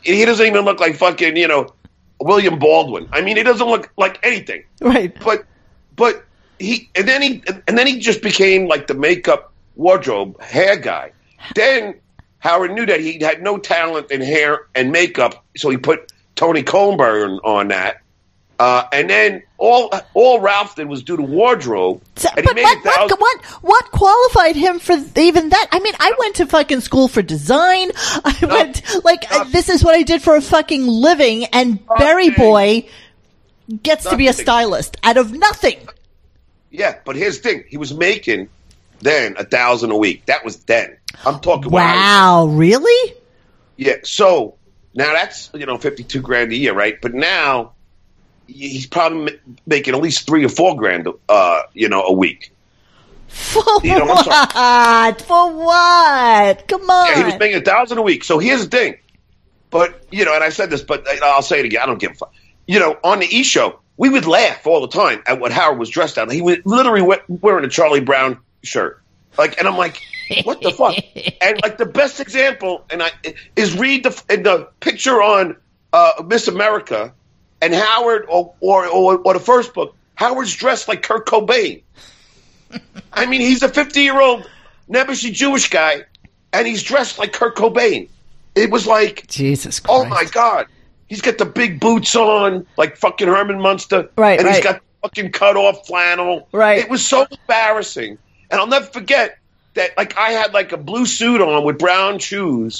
S5: William Baldwin. I mean, he doesn't look like anything.
S4: Right.
S5: But he then he just became like the makeup, wardrobe, hair guy. Then Howard knew that he had no talent in hair and makeup, so he put Tony Colbert on that. And then all Ralph did was do the wardrobe.
S4: What qualified him for even that? I mean, I went to fucking school for design. This is what I did for a fucking living, and Barry Boy gets to be a stylist out of nothing.
S5: Yeah, but here's the thing. He was making then $1,000 a week. That was then. I'm talking.
S4: Wow, really?
S5: Yeah. So now that's $52 grand a year, right? But now he's probably making at least $3 or $4 grand, a week.
S4: For what? For what? Come on.
S5: Yeah, he was making $1,000 a week. So here's the thing. But and I said this, but I'll say it again. I don't give a fuck. On the E! Show, we would laugh all the time at what Howard was dressed out. He was literally wearing a Charlie Brown shirt. And I'm like, what the fuck? And the best example, is read the picture on Miss America, and Howard or the first book. Howard's dressed like Kurt Cobain. I mean, he's a 50-year-old Nebuchadnezzar Jewish guy, and he's dressed like Kurt Cobain. It was like,
S4: Jesus Christ.
S5: Oh my God. He's got the big boots on, like fucking Herman Munster.
S4: Right,
S5: and he's got fucking cut off flannel.
S4: Right.
S5: It was so embarrassing. And I'll never forget that, I had a blue suit on with brown shoes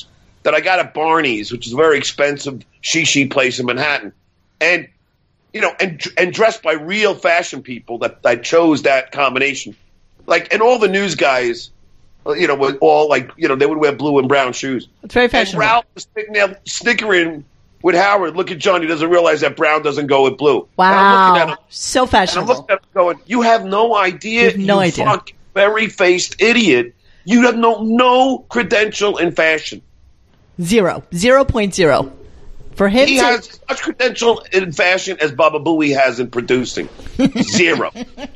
S5: that I got at Barney's, which is a very expensive shishi place in Manhattan, and and dressed by real fashion people that chose that combination. Like, and all the news guys, with all they would wear blue and brown shoes.
S4: It's very fashionable.
S5: And Ralph was sitting there snickering with Howard. Look at John; he doesn't realize that brown doesn't go with blue.
S4: Wow,
S5: and I'm looking at him,
S4: so fashionable.
S5: And I'm looking at him going, "You have no idea.
S4: You have no idea.
S5: Fucking berry-faced idiot. You have no credential in fashion.
S4: 0.0 for him.
S5: He has as much credential in fashion as Baba Booey has in producing. 0.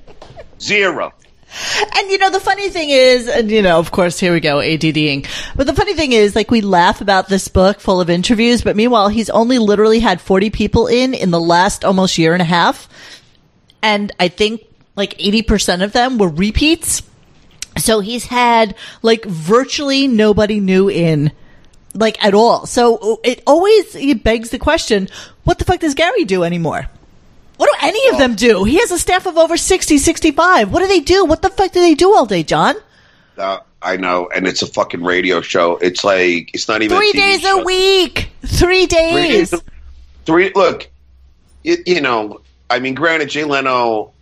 S5: 0.
S4: And, the funny thing is, and, of course, here we go, ADDing. But the funny thing is, we laugh about this book full of interviews, but meanwhile, he's only literally had 40 people in the last almost year and a half. And I think, 80% of them were repeats. So he's had, virtually nobody new in, at all. So it begs the question, what the fuck does Gary do anymore? What do any of them do? He has a staff of over 60, 65. What do they do? What the fuck do they do all day, John?
S5: I know, and it's a fucking radio show. It's it's not even
S4: 3 days a week. 3 days.
S5: Look, granted, Jay Leno,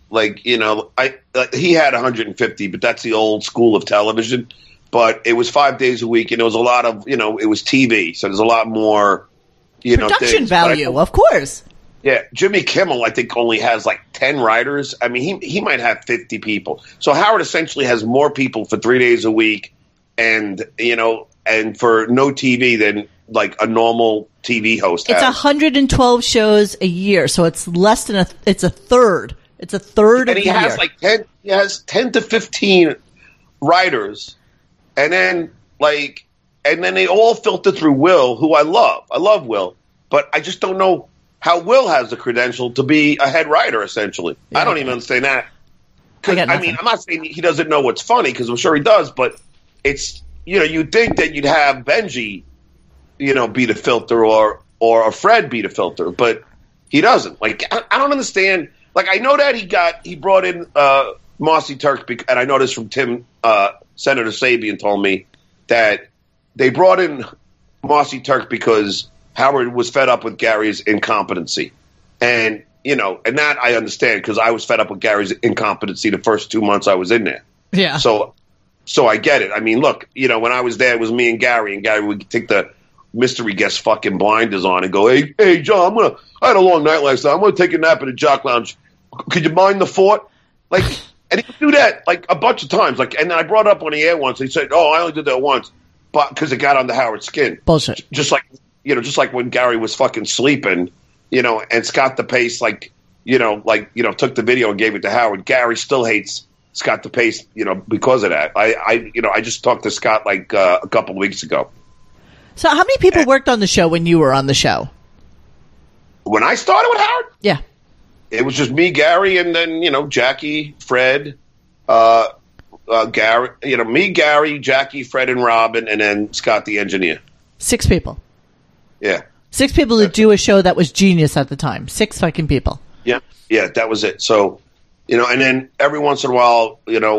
S5: he had 150, but that's the old school of television. But it was 5 days a week, and it was a lot of, it was TV, so there's a lot more,
S4: production value, of course.
S5: Yeah, Jimmy Kimmel, I think, only has 10 writers. I mean, he might have 50 people. So Howard essentially has more people for 3 days a week, and and for no TV than a normal TV host has.
S4: It's 112 shows a year, so it's less than it's a third. It's a third of the year.
S5: And he has 10 to 15 writers, and then they all filter through Will, who I love. I love Will, but I just don't know how Will has the credential to be a head writer, essentially. Yeah. I don't even understand that. I'm not saying he doesn't know what's funny, because I'm sure he does, but it's, you'd think that you'd have Benji, be the filter, or a Fred be the filter, but he doesn't. I don't understand. I know that he brought in Marcy Turk, and I know this from Tim, Senator Sabian told me that they brought in Marcy Turk because Howard was fed up with Gary's incompetency. And, and that I understand, because I was fed up with Gary's incompetency the first 2 months I was in there.
S4: Yeah.
S5: So I get it. I mean, look, when I was there, it was me and Gary would take the mystery guest fucking blinders on and go, hey, John, I had a long night last night. I'm going to take a nap at the Jock Lounge. Could you mind the fort? And he would do that, a bunch of times. And then I brought it up on the air once. He said, I only did that once, but because it got under Howard's skin.
S4: Bullshit.
S5: Just like when Gary was fucking sleeping, and Scott DePace, took the video and gave it to Howard. Gary still hates Scott DePace, because of that. I just talked to Scott a couple of weeks ago.
S4: So how many people worked on the show when you were on the show?
S5: When I started with Howard?
S4: Yeah.
S5: It was just me, Gary, and then, Jackie, Fred, Gary, me, Gary, Jackie, Fred, and Robin, and then Scott, the engineer.
S4: 6 people.
S5: Yeah.
S4: 6 people to do a show that was genius at the time. 6 fucking people.
S5: Yeah. Yeah, that was it. So, and then every once in a while,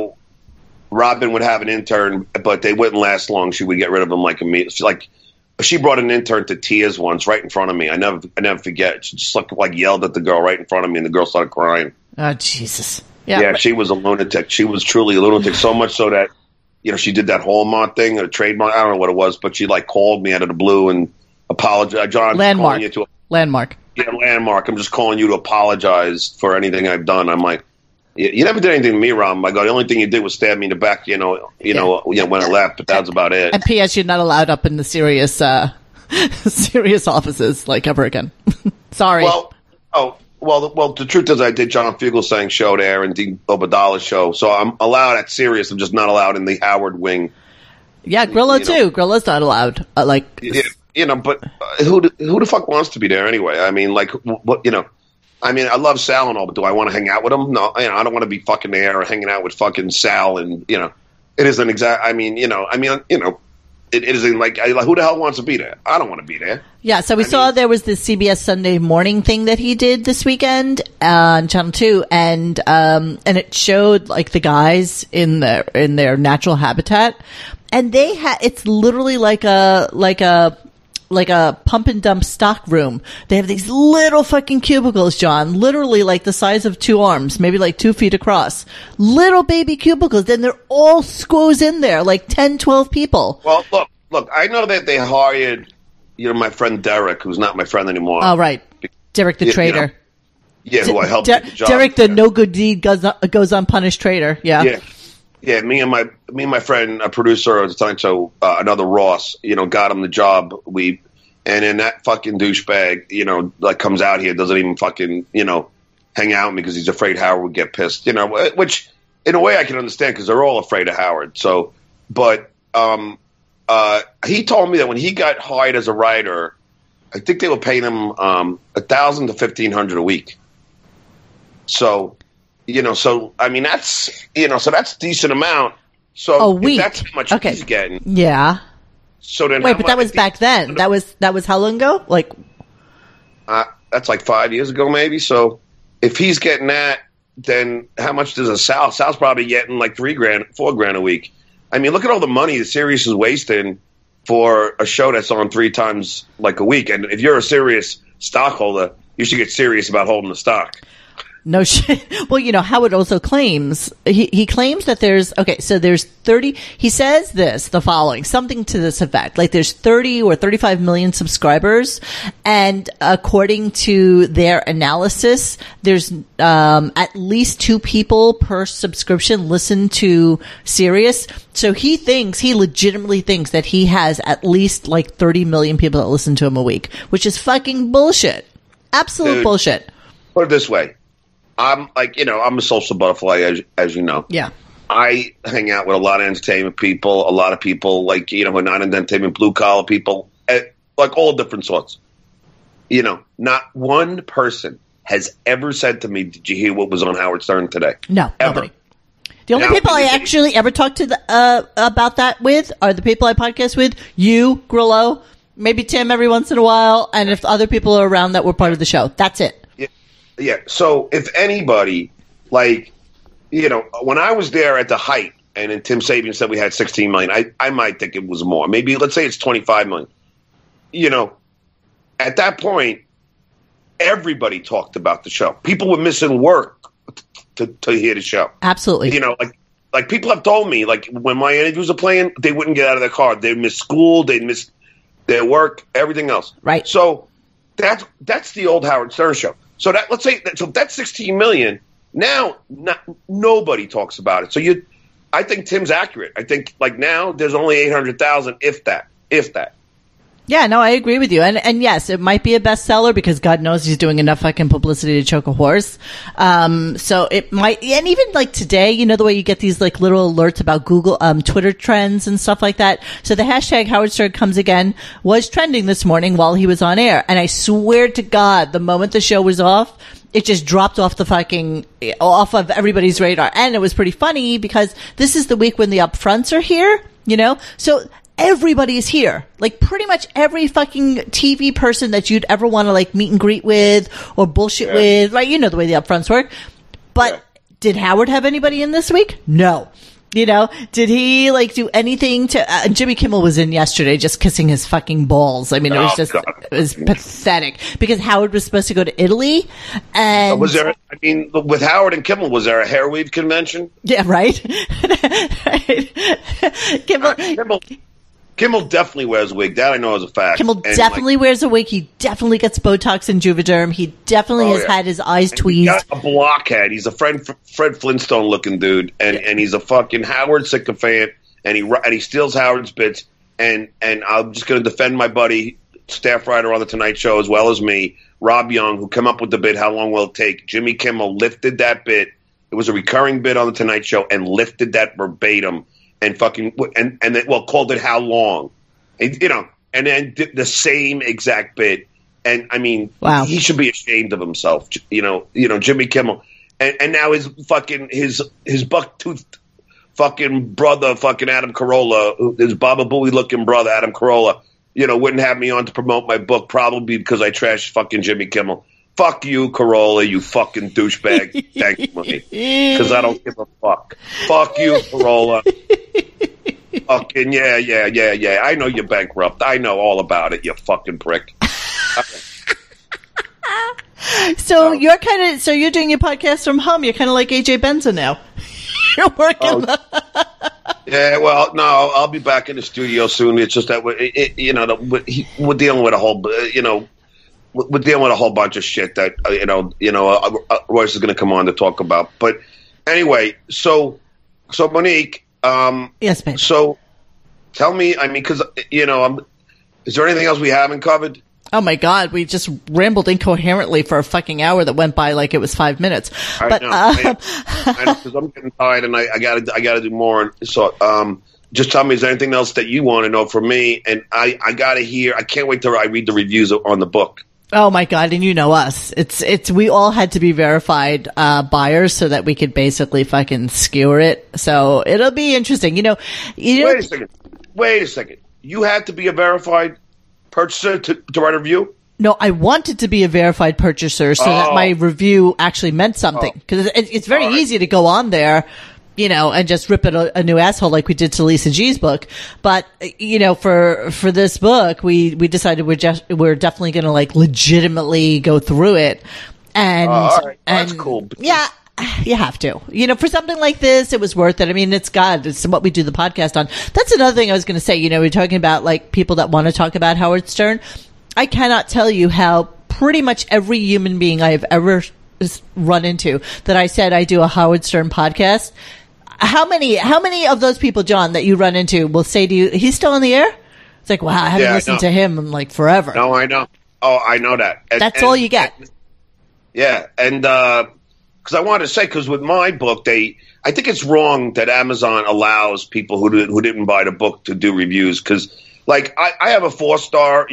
S5: Robin would have an intern, but they wouldn't last long. She would get rid of them immediately. She brought an intern to Tears once right in front of me. I never forget. She just yelled at the girl right in front of me, and the girl started crying.
S4: Oh, Jesus.
S5: Yeah, she was a lunatic. She was truly a lunatic, so much so that, she did that Hallmark thing, a trademark. I don't know what it was, but she called me out of the blue and apologized. John,
S4: Landmark.
S5: Landmark. Yeah, Landmark. I'm just calling you to apologize for anything I've done. I'm like, you never did anything to me, Ron. I go, the only thing you did was stab me in the back, when I left, but that's about it.
S4: And P.S., you're not allowed up in the serious offices ever again. Sorry.
S5: Well, the truth is, I did John Fugelsang's show there and Dean Obadala's show, so I'm allowed at Sirius. I'm just not allowed in the Howard wing.
S4: Yeah, Grillo too. Grillo's not allowed.
S5: But who the fuck wants to be there anyway? I mean, what? I mean, I love Sal and all, but do I want to hang out with him? No, I don't want to be fucking there or hanging out with fucking Sal. And it isn't exact. I mean, it isn't who the hell wants to be there? I don't want to be there.
S4: Yeah, so we saw there was this CBS Sunday Morning thing that he did this weekend on Channel 2, and it showed the guys in their natural habitat. And it's literally like a pump and dump stock room. They have these little fucking cubicles, John, literally like the size of 2 arms, maybe like 2 feet across. Little baby cubicles. Then they're all squoze in there, like 10, 12 people.
S5: Well, look, I know that they hired, my friend Derek, who's not my friend anymore.
S4: Oh, right. Derek the traitor.
S5: Who I helped get the job.
S4: Derek the no good deed goes unpunished traitor. Yeah.
S5: Yeah, me and my friend, a producer of the Tonight Show, another Ross, got him the job. And then that fucking douchebag, comes out here, doesn't even fucking, hang out with me because he's afraid Howard would get pissed, which in a way I can understand because they're all afraid of Howard. So, but he told me that when he got hired as a writer, I think they were paying him $1,000 to $1,500 a week. So. So I mean that's so that's a decent amount. So
S4: a week.
S5: If that's how much he's getting.
S4: Yeah.
S5: So then
S4: wait, but that was back then. That was how long ago? Like
S5: that's like 5 years ago, maybe. So if he's getting that, then how much does a Sal? Sal's probably getting like $3,000, $4,000 a week. I mean, look at all the money the Sirius is wasting for a show that's on 3 times like a week. And if you're a Sirius stockholder, you should get serious about holding the stock.
S4: No shit. Well, Howard also claims, he claims that there's 30, he says the following, something to this effect, like there's 30 or 35 million subscribers, and according to their analysis, there's at least 2 people per subscription listen to Sirius. So he legitimately thinks that he has at least like 30 million people that listen to him a week, which is fucking bullshit. Absolute bullshit.
S5: Put it this way. I'm I'm a social butterfly, as you know.
S4: Yeah.
S5: I hang out with a lot of entertainment people, a lot of people who are not in entertainment, blue collar people, like all different sorts. Not one person has ever said to me, "Did you hear what was on Howard Stern today?"
S4: No,
S5: ever.
S4: Nobody. The only people I actually ever talked to about that with are the people I podcast with, you, Grillo, maybe Tim every once in a while, and if other people are around that were part of the show. That's it.
S5: Yeah. So if anybody, when I was there at the height, and then Tim Sabian said we had 16 million, I might think it was more. Maybe let's say it's 25 million. At that point, everybody talked about the show. People were missing work to hear the show.
S4: Absolutely.
S5: Like people have told me, like when my interviews are playing, they wouldn't get out of their car. They'd miss school. They'd miss their work, everything else.
S4: Right.
S5: So that's the old Howard Stern show. So let's say that's 16 million. Now, nobody talks about it. So I think Tim's accurate. I think now there's only 800,000, if that.
S4: Yeah, no, I agree with you. And yes, it might be a bestseller because God knows he's doing enough fucking publicity to choke a horse. So it might, and even like today, the way you get these like little alerts about Google, Twitter trends and stuff like that. So the hashtag Howard Stern Comes Again was trending this morning while he was on air. And I swear to God, the moment the show was off, it just dropped off off of everybody's radar. And it was pretty funny because this is the week when the upfronts are here, so everybody is here. Like pretty much every fucking TV person that you'd ever want to like meet and greet with or bullshit with, right? The way the upfronts work. But did Howard have anybody in this week? No. Did he like do anything to, Jimmy Kimmel was in yesterday just kissing his fucking balls. I mean, it was pathetic because Howard was supposed to go to Italy and
S5: with Howard and Kimmel, was there a hair weave convention?
S4: Yeah, right.
S5: Kimmel definitely wears a wig. That I know is a fact.
S4: Kimmel definitely wears a wig. He definitely gets Botox and Juvederm. He definitely has had his eyes tweezed. He's got
S5: a blockhead. He's a Fred Flintstone looking dude, and he's a fucking Howard sycophant, and he steals Howard's bits. And I'm just going to defend my buddy, staff writer on the Tonight Show, as well as me, Rob Young, who came up with the bit. How long will it take? Jimmy Kimmel lifted that bit. It was a recurring bit on the Tonight Show, and lifted that verbatim. And called it How Long, and then did the same exact bit, and I mean, wow. He should be ashamed of himself, Jimmy Kimmel, and now his buck-toothed fucking brother, fucking Adam Carolla, his Baba Booey looking brother, Adam Carolla, wouldn't have me on to promote my book, probably because I trashed fucking Jimmy Kimmel. Fuck you, Carolla, you fucking douchebag. Thanks, money. Because I don't give a fuck. Fuck you, Carolla. Fucking yeah. I know you're bankrupt. I know all about it, you fucking prick.
S4: So you're doing your podcast from home. You're kind of like AJ Benson now. You're working.
S5: Yeah, well, no, I'll be back in the studio soon. It's just that we're dealing with a whole, we're dealing with a whole bunch of shit that Royce is going to come on to talk about. But anyway, so Monique,
S4: yes, babe.
S5: So tell me, I mean, because is there anything else we haven't covered?
S4: Oh my God, we just rambled incoherently for a fucking hour that went by like it was 5 minutes.
S5: I know, because I'm getting tired and I gotta do more. So, just tell me, is there anything else that you want to know from me? And I gotta hear. I can't wait till I read the reviews on the book.
S4: Oh my God, and you know us. It's we all had to be verified buyers so that we could basically fucking skewer it. So it'll be interesting.
S5: Wait a second. You had to be a verified purchaser to write a review?
S4: No, I wanted to be a verified purchaser so that my review actually meant something. Because it's very easy to go on there, and just rip it a new asshole like we did to Lisa G's book. But, for this book, we decided we're definitely going to like legitimately go through it. And,
S5: that's cool.
S4: Yeah. You have to. For something like this, it was worth it. I mean, it's what we do the podcast on. That's another thing I was going to say. We're talking about like people that want to talk about Howard Stern. I cannot tell you how pretty much every human being I have ever run into that I said I do a Howard Stern podcast. How many of those people, John, that you run into will say to you, he's still on the air? It's like, wow, I haven't listened to him in like forever.
S5: No, I know. Oh, I know that.
S4: That's all you get.
S5: Yeah. And, because I wanted to say, because with my book, I think it's wrong that Amazon allows people who didn't buy the book to do reviews. Because, like, I have a 4-star,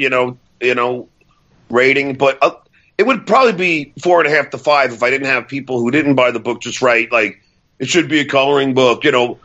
S5: rating, but it would probably be 4.5 to 5 if I didn't have people who didn't buy the book just write like it should be a coloring book,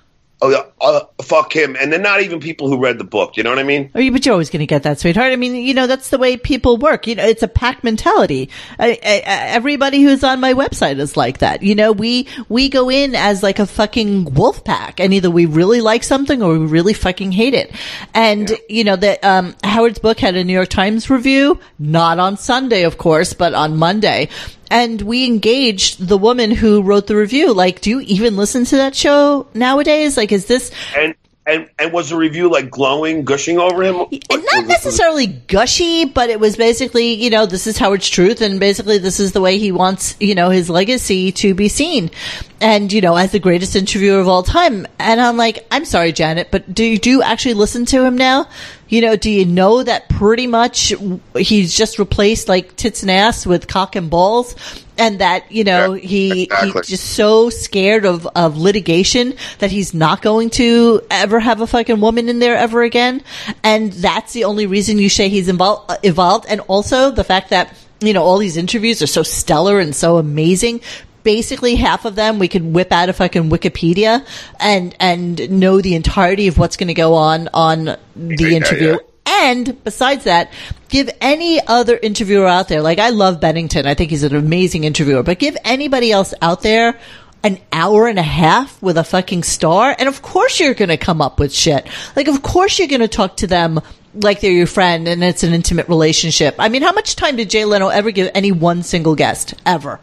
S5: fuck him. And they're not even people who read the book. You know what I mean?
S4: Oh, but you're always going to get that, sweetheart. I mean, that's the way people work. It's a pack mentality. Everybody who's on my website is like that. We go in as like a fucking wolf pack, and either we really like something or we really fucking hate it. And, that Howard's book had a New York Times review, not on Sunday, of course, but on Monday. And we engaged the woman who wrote the review. Like, do you even listen to that show nowadays? Like, is this...
S5: And was the review like glowing, gushing over him?
S4: Not necessarily gushy, but it was basically, this is Howard's truth, and basically this is the way he wants, his legacy to be seen. And, as the greatest interviewer of all time. And I'm like, I'm sorry, Janet, but do you actually listen to him now? Do you know that pretty much he's just replaced like tits and ass with cock and balls? And that, he's just so scared of litigation that he's not going to ever have a fucking woman in there ever again. And that's the only reason you say he's evolved. And also the fact that, all these interviews are so stellar and so amazing. Basically, half of them we could whip out of fucking Wikipedia and know the entirety of what's going to go on the interview. Yeah. And besides that, give any other interviewer out there, like I love Bennington, I think he's an amazing interviewer, but give anybody else out there an hour and a half with a fucking star, and of course you're going to come up with shit. Like, of course you're going to talk to them like they're your friend and it's an intimate relationship. I mean, how much time did Jay Leno ever give any one single guest, ever?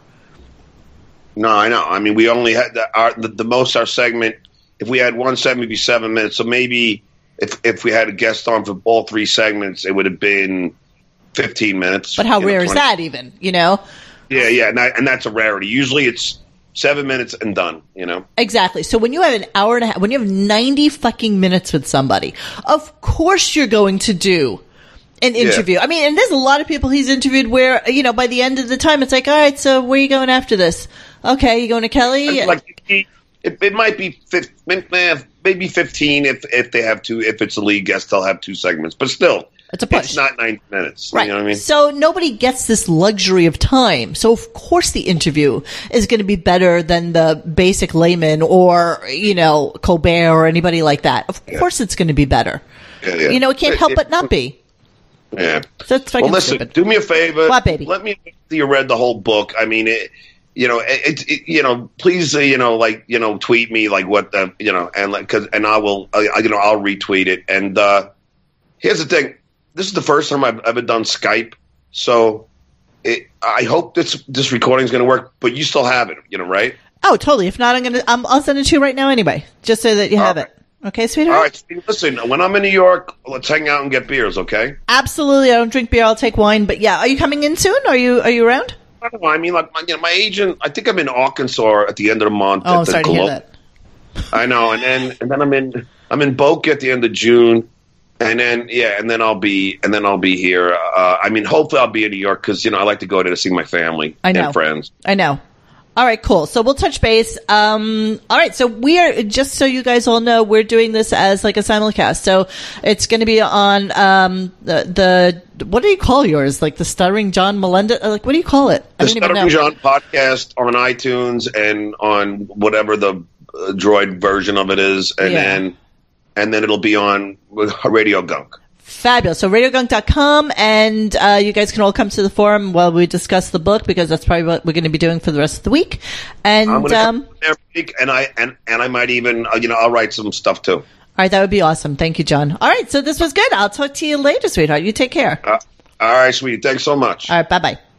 S5: No, I know. I mean, we only had the most our segment. If we had one segment, it'd be 7 minutes. So maybe if we had a guest on for all 3 segments, it would have been 15 minutes.
S4: But how rare is that, even?
S5: Yeah, and that's a rarity. Usually, it's 7 minutes and done.
S4: Exactly. So when you have an hour and a half, when you have 90 fucking minutes with somebody, of course you're going to do an interview. I mean, and there's a lot of people he's interviewed where, by the end of the time, it's like, all right, so where are you going after this? Okay, you going to Kelly?
S5: Like, it might be maybe 15 if they have 2. If it's a lead guest, they'll have 2 segments. But still,
S4: it's a push.
S5: It's not 90 minutes.
S4: Right.
S5: You know what I mean?
S4: So nobody gets this luxury of time. So of course the interview is going to be better than the basic layman or, Colbert or anybody like that. Of course it's going to be better.
S5: Yeah.
S4: It can't help but not be.
S5: Yeah.
S4: So that's fucking
S5: listen,
S4: stupid.
S5: do me a favor.
S4: What, baby?
S5: Let me know if you read the whole book. I mean, please, tweet me like what the, and I'll retweet it. And here's the thing: this is the first time I've ever done Skype, so I hope this recording is going to work. But you still have it, right?
S4: Oh, totally. If not, I'll send it to you right now anyway, just so that you have it. Okay, sweetheart?
S5: All right. Listen, when I'm in New York, let's hang out and get beers, okay?
S4: Absolutely. I don't drink beer. I'll take wine. But yeah, are you coming in soon? Are you around?
S5: I don't know. I mean, my agent, I think I'm in Arkansas at the end of the month.
S4: Oh, I'm sorry to hear that.
S5: I know. And then I'm in Boca at the end of June. And then I'll be here. Hopefully I'll be in New York because, I like to go there to see my family and friends.
S4: I know. All right, cool. So we'll touch base. All right. So we are, just so you guys all know, we're doing this as like a simulcast. So it's going to be on, the what do you call yours? Like the Stuttering John Melendez? Like, what do you call it?
S5: The Stuttering John podcast on iTunes and on whatever the Droid version of it is. And then it'll be on Radio Gunk.
S4: Fabulous. So radiogunk.com, and you guys can all come to the forum while we discuss the book, because that's probably what we're going to be doing for the rest of the week. And
S5: I'm going to come every week, and I might even I'll write some stuff too.
S4: All right, that would be awesome. Thank you, John. All right, so this was good. I'll talk to you later, sweetheart. You take care.
S5: All right, sweetie. Thanks so much.
S4: All right, bye-bye.